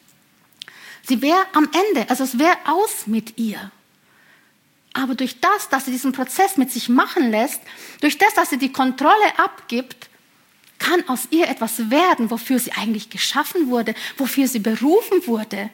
Sie wäre am Ende, also es wäre aus mit ihr. Aber durch das, dass sie diesen Prozess mit sich machen lässt, durch das, dass sie die Kontrolle abgibt, kann aus ihr etwas werden, wofür sie eigentlich geschaffen wurde, wofür sie berufen wurde.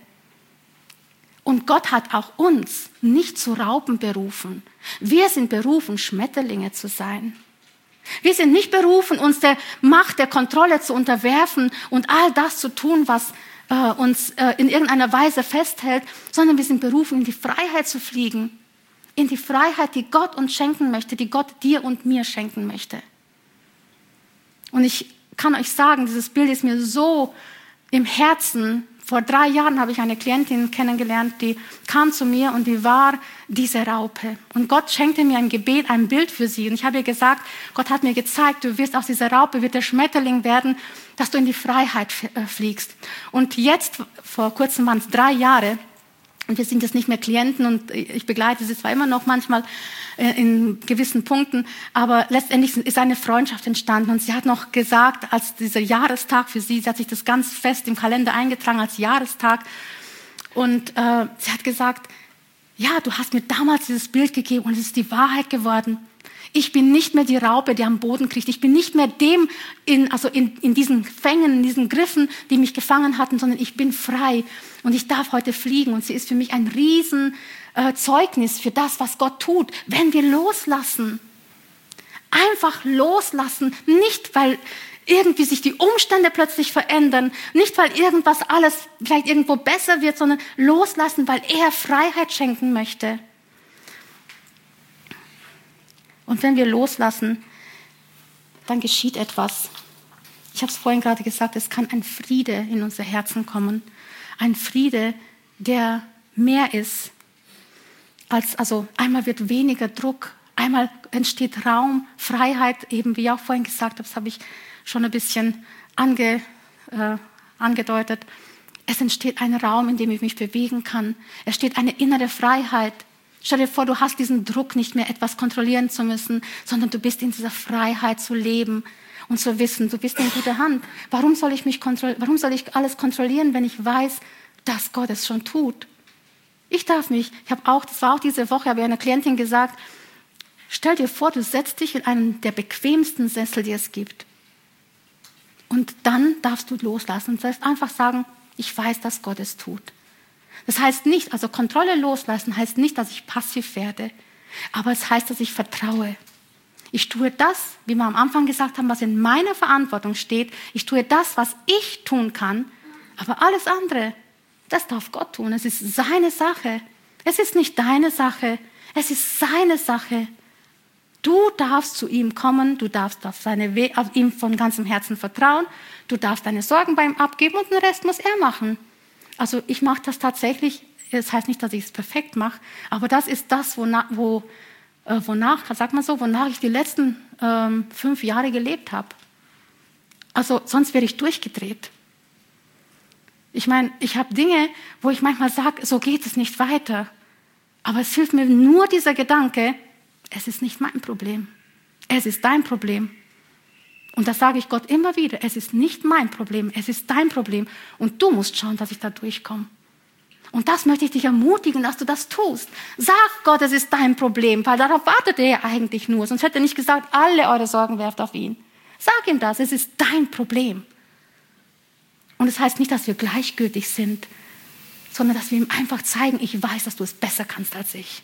Und Gott hat auch uns nicht zu Raupen berufen. Wir sind berufen, Schmetterlinge zu sein. Wir sind nicht berufen, uns der Macht der Kontrolle zu unterwerfen und all das zu tun, was äh, uns äh, in irgendeiner Weise festhält, sondern wir sind berufen, in die Freiheit zu fliegen. In die Freiheit, die Gott uns schenken möchte, die Gott dir und mir schenken möchte. Und ich kann euch sagen, dieses Bild ist mir so im Herzen. Vor drei Jahren habe ich eine Klientin kennengelernt, die kam zu mir und die war diese Raupe. Und Gott schenkte mir im Gebet ein Bild für sie. Und ich habe ihr gesagt, Gott hat mir gezeigt, du wirst aus dieser Raupe, wird der Schmetterling werden, dass du in die Freiheit fliegst. Und jetzt, vor kurzem waren es drei Jahre, und wir sind jetzt nicht mehr Klienten und ich begleite sie zwar immer noch manchmal in gewissen Punkten, aber letztendlich ist eine Freundschaft entstanden. Und sie hat noch gesagt, als dieser Jahrestag für sie, sie hat sich das ganz fest im Kalender eingetragen als Jahrestag. Und äh, sie hat gesagt, ja, du hast mir damals dieses Bild gegeben und es ist die Wahrheit geworden. Ich bin nicht mehr die Raupe, die am Boden kriecht. Ich bin nicht mehr dem, in, also in, in diesen Fängen, in diesen Griffen, die mich gefangen hatten, sondern ich bin frei und ich darf heute fliegen. Und sie ist für mich ein riesen äh, Zeugnis für das, was Gott tut, wenn wir loslassen. Einfach loslassen, nicht weil irgendwie sich die Umstände plötzlich verändern, nicht weil irgendwas alles vielleicht irgendwo besser wird, sondern loslassen, weil er Freiheit schenken möchte. Und wenn wir loslassen, dann geschieht etwas. Ich habe es vorhin gerade gesagt, es kann ein Friede in unser Herzen kommen. Ein Friede, der mehr ist als, also einmal wird weniger Druck, einmal entsteht Raum, Freiheit, eben wie ich auch vorhin gesagt habe, das habe ich schon ein bisschen ange, äh, angedeutet. Es entsteht ein Raum, in dem ich mich bewegen kann. Es steht eine innere Freiheit. Stell dir vor, du hast diesen Druck, nicht mehr etwas kontrollieren zu müssen, sondern du bist in dieser Freiheit zu leben und zu wissen, du bist in guter Hand. Warum soll ich mich kontrollieren? Warum soll ich alles kontrollieren, wenn ich weiß, dass Gott es schon tut? Ich darf mich, ich habe auch, das war auch diese Woche, habe ich einer Klientin gesagt, stell dir vor, du setzt dich in einen der bequemsten Sessel, die es gibt. Und dann darfst du loslassen und darfst einfach sagen, ich weiß, dass Gott es tut. Das heißt nicht, also Kontrolle loslassen heißt nicht, dass ich passiv werde, aber es heißt, dass ich vertraue. Ich tue das, wie wir am Anfang gesagt haben, was in meiner Verantwortung steht. Ich tue das, was ich tun kann, aber alles andere, das darf Gott tun. Es ist seine Sache. Es ist nicht deine Sache, es ist seine Sache. Du darfst zu ihm kommen, du darfst auf, seine We- auf ihm von ganzem Herzen vertrauen, du darfst deine Sorgen bei ihm abgeben und den Rest muss er machen. Also ich mache das tatsächlich, das heißt nicht, dass ich es perfekt mache, aber das ist das, wonach, wo, äh, wonach, sag mal so, wonach ich die letzten ähm, fünf Jahre gelebt habe. Also sonst wäre ich durchgedreht. Ich meine, ich habe Dinge, wo ich manchmal sage, so geht es nicht weiter. Aber es hilft mir nur dieser Gedanke, es ist nicht mein Problem, es ist dein Problem. Und das sage ich Gott immer wieder. Es ist nicht mein Problem, es ist dein Problem. Und du musst schauen, dass ich da durchkomme. Und das möchte ich dich ermutigen, dass du das tust. Sag Gott, es ist dein Problem, weil darauf wartet er ja eigentlich nur. Sonst hätte er nicht gesagt, alle eure Sorgen werft auf ihn. Sag ihm das, es ist dein Problem. Und es das heißt nicht, dass wir gleichgültig sind, sondern dass wir ihm einfach zeigen, ich weiß, dass du es besser kannst als ich.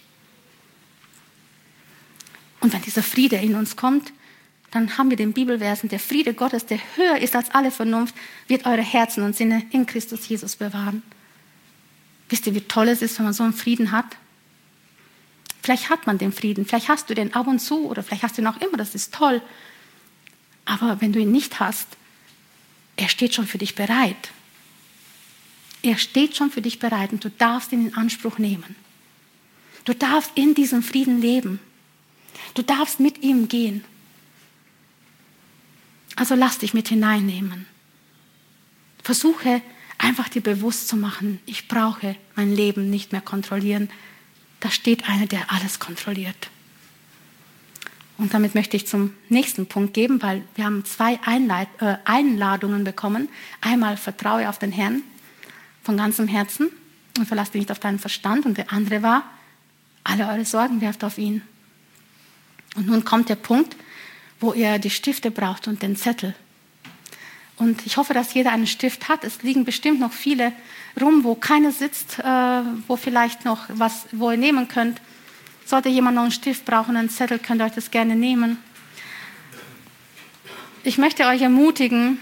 Und wenn dieser Friede in uns kommt, dann haben wir den Bibelversen, der Friede Gottes, der höher ist als alle Vernunft, wird eure Herzen und Sinne in Christus Jesus bewahren. Wisst ihr, wie toll es ist, wenn man so einen Frieden hat? Vielleicht hat man den Frieden, vielleicht hast du den ab und zu oder vielleicht hast du ihn auch immer, das ist toll. Aber wenn du ihn nicht hast, er steht schon für dich bereit. Er steht schon für dich bereit und du darfst ihn in Anspruch nehmen. Du darfst in diesem Frieden leben. Du darfst mit ihm gehen. Also lass dich mit hineinnehmen. Versuche einfach dir bewusst zu machen, ich brauche mein Leben nicht mehr kontrollieren. Da steht einer, der alles kontrolliert. Und damit möchte ich zum nächsten Punkt geben, weil wir haben zwei Einleit- äh, Einladungen bekommen. Einmal vertraue auf den Herrn von ganzem Herzen und verlasse dich nicht auf deinen Verstand. Und der andere war, alle eure Sorgen werft auf ihn. Und nun kommt der Punkt, wo ihr die Stifte braucht und den Zettel. Und ich hoffe, dass jeder einen Stift hat. Es liegen bestimmt noch viele rum, wo keiner sitzt, äh, wo vielleicht noch was, wo ihr nehmen könnt. Sollte jemand noch einen Stift brauchen, einen Zettel, könnt ihr euch das gerne nehmen. Ich möchte euch ermutigen,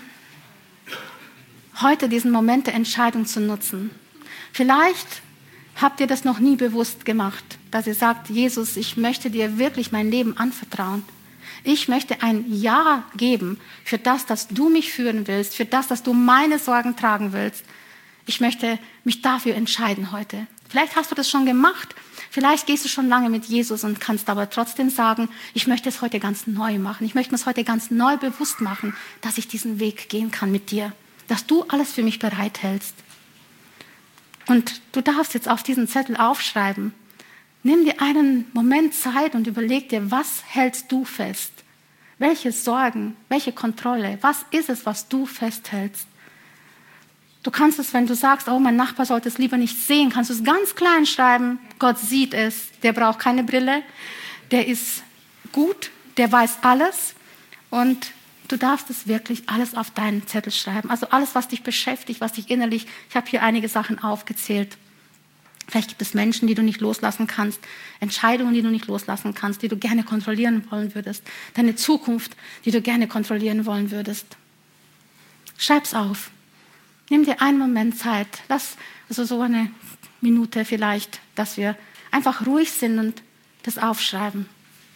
heute diesen Moment der Entscheidung zu nutzen. Vielleicht habt ihr das noch nie bewusst gemacht, dass ihr sagt, Jesus, ich möchte dir wirklich mein Leben anvertrauen. Ich möchte ein Ja geben für das, dass du mich führen willst, für das, dass du meine Sorgen tragen willst. Ich möchte mich dafür entscheiden heute. Vielleicht hast du das schon gemacht. Vielleicht gehst du schon lange mit Jesus und kannst aber trotzdem sagen, ich möchte es heute ganz neu machen. Ich möchte mir es heute ganz neu bewusst machen, dass ich diesen Weg gehen kann mit dir. Dass du alles für mich bereithältst. Und du darfst jetzt auf diesen Zettel aufschreiben. Nimm dir einen Moment Zeit und überleg dir, was hältst du fest? Welche Sorgen, welche Kontrolle, was ist es, was du festhältst? Du kannst es, wenn du sagst, oh, mein Nachbar sollte es lieber nicht sehen, kannst du es ganz klein schreiben. Gott sieht es, der braucht keine Brille, der ist gut, der weiß alles und du darfst es wirklich alles auf deinen Zettel schreiben. Also alles, was dich beschäftigt, was dich innerlich, ich habe hier einige Sachen aufgezählt. Vielleicht gibt es Menschen, die du nicht loslassen kannst, Entscheidungen, die du nicht loslassen kannst, die du gerne kontrollieren wollen würdest, deine Zukunft, die du gerne kontrollieren wollen würdest. Schreib's auf. Nimm dir einen Moment Zeit. Lass also so eine Minute vielleicht, dass wir einfach ruhig sind und das aufschreiben.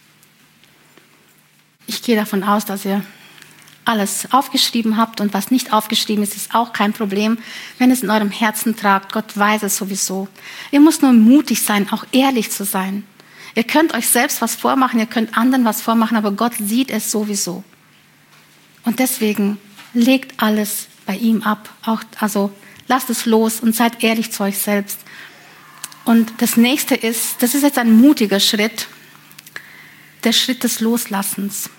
Ich gehe davon aus, dass ihr alles aufgeschrieben habt und was nicht aufgeschrieben ist, ist auch kein Problem, wenn es in eurem Herzen tragt. Gott weiß es sowieso. Ihr müsst nur mutig sein, auch ehrlich zu sein. Ihr könnt euch selbst was vormachen, ihr könnt anderen was vormachen, aber Gott sieht es sowieso. Und deswegen legt alles bei ihm ab. Auch, also lasst es los und seid ehrlich zu euch selbst. Und das nächste ist, das ist jetzt ein mutiger Schritt, der Schritt des Loslassens.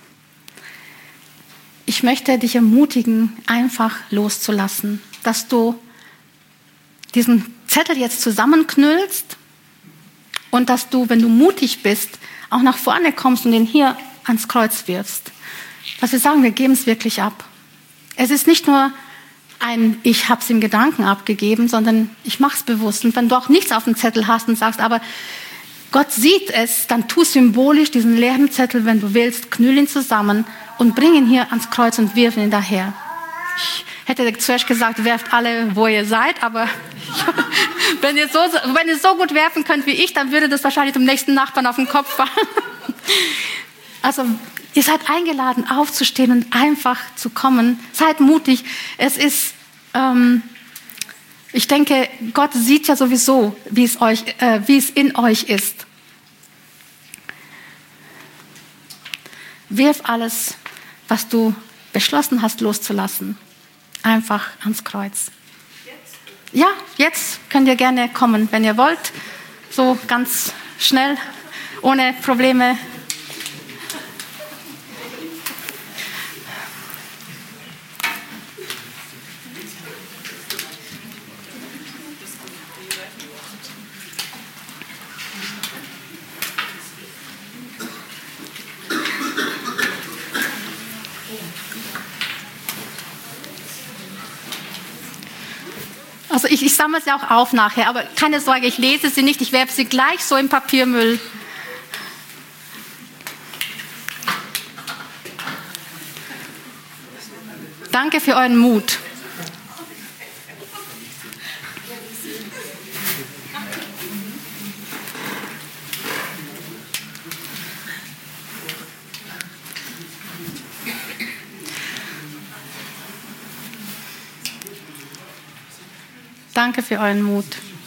Ich möchte dich ermutigen, einfach loszulassen, dass du diesen Zettel jetzt zusammenknüllst und dass du, wenn du mutig bist, auch nach vorne kommst und ihn hier ans Kreuz wirfst. Dass wir sagen, wir geben es wirklich ab. Es ist nicht nur ein, ich habe es im Gedanken abgegeben, sondern ich mache es bewusst. Und wenn du auch nichts auf dem Zettel hast und sagst, aber Gott sieht es, dann tu symbolisch diesen leeren Zettel, wenn du willst, knüll ihn zusammen und bring ihn hier ans Kreuz und wirf ihn daher. Ich hätte zuerst gesagt, werft alle, wo ihr seid, aber wenn ihr, so, wenn ihr so gut werfen könnt wie ich, dann würde das wahrscheinlich dem nächsten Nachbarn auf den Kopf fallen. Also ihr seid eingeladen, aufzustehen und einfach zu kommen. Seid mutig. Es ist, ähm, ich denke, Gott sieht ja sowieso, wie es euch, äh, wie es in euch ist. Wirf alles, was du beschlossen hast, loszulassen, einfach ans Kreuz. Ja, jetzt könnt ihr gerne kommen, wenn ihr wollt. So ganz schnell, ohne Probleme. Also ich, ich sammle sie auch auf nachher, aber keine Sorge, ich lese sie nicht, ich werfe sie gleich so im Papiermüll. Danke für euren Mut. Danke für euren Mut.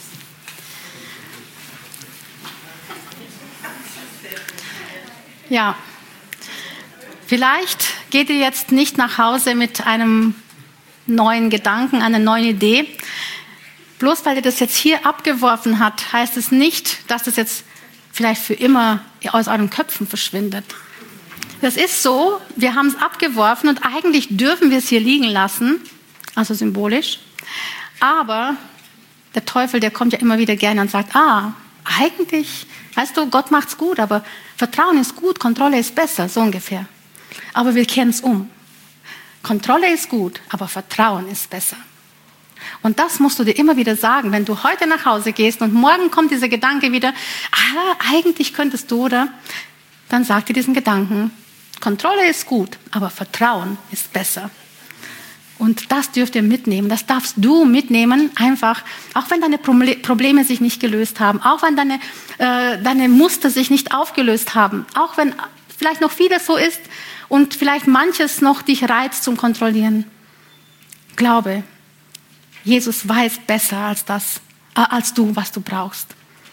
Ja, vielleicht geht ihr jetzt nicht nach Hause mit einem neuen Gedanken, einer neuen Idee. Bloß weil ihr das jetzt hier abgeworfen habt, heißt es nicht, dass das jetzt vielleicht für immer aus euren Köpfen verschwindet. Das ist so, wir haben es abgeworfen und eigentlich dürfen wir es hier liegen lassen, also symbolisch. Aber der Teufel, der kommt ja immer wieder gerne und sagt, ah, eigentlich, weißt du, Gott macht's gut, aber Vertrauen ist gut, Kontrolle ist besser, so ungefähr. Aber wir kehren es um. Kontrolle ist gut, aber Vertrauen ist besser. Und das musst du dir immer wieder sagen, wenn du heute nach Hause gehst und morgen kommt dieser Gedanke wieder, ah, eigentlich könntest du, oder? Dann sag dir diesen Gedanken, Kontrolle ist gut, aber Vertrauen ist besser. Und das dürft ihr mitnehmen, das darfst du mitnehmen, einfach, auch wenn deine Probleme sich nicht gelöst haben, auch wenn deine, äh, deine Muster sich nicht aufgelöst haben, auch wenn vielleicht noch vieles so ist und vielleicht manches noch dich reizt zum Kontrollieren. Glaube, Jesus weiß besser als das, äh, als du, was du brauchst.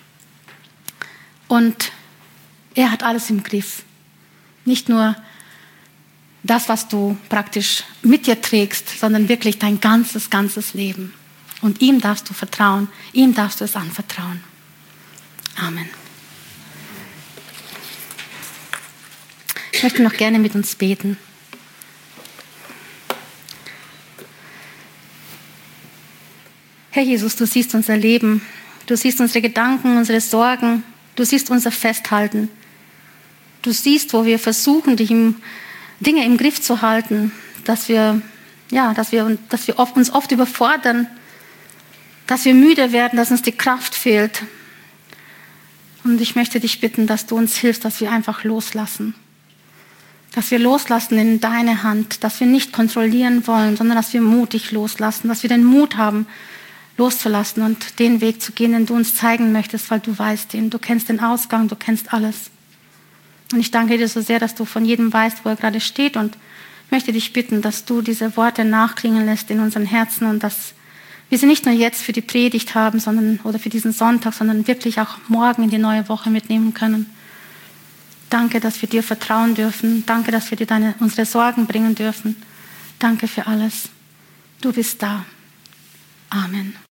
Und er hat alles im Griff. Nicht nur das, was du praktisch mit dir trägst, sondern wirklich dein ganzes, ganzes Leben. Und ihm darfst du vertrauen, ihm darfst du es anvertrauen. Amen. Ich möchte noch gerne mit uns beten. Herr Jesus, du siehst unser Leben, du siehst unsere Gedanken, unsere Sorgen, du siehst unser Festhalten. Du siehst, wo wir versuchen, dich im, Dinge im Griff zu halten, dass wir, ja, dass wir, dass wir oft, uns oft überfordern, dass wir müde werden, dass uns die Kraft fehlt. Und ich möchte dich bitten, dass du uns hilfst, dass wir einfach loslassen. Dass wir loslassen in deine Hand, dass wir nicht kontrollieren wollen, sondern dass wir mutig loslassen, dass wir den Mut haben, loszulassen und den Weg zu gehen, den du uns zeigen möchtest, weil du weißt ihn, du kennst den Ausgang, du kennst alles. Und ich danke dir so sehr, dass du von jedem weißt, wo er gerade steht, und möchte dich bitten, dass du diese Worte nachklingen lässt in unseren Herzen und dass wir sie nicht nur jetzt für die Predigt haben, sondern oder für diesen Sonntag, sondern wirklich auch morgen in die neue Woche mitnehmen können. Danke, dass wir dir vertrauen dürfen. Danke, dass wir dir deine, unsere Sorgen bringen dürfen. Danke für alles. Du bist da. Amen.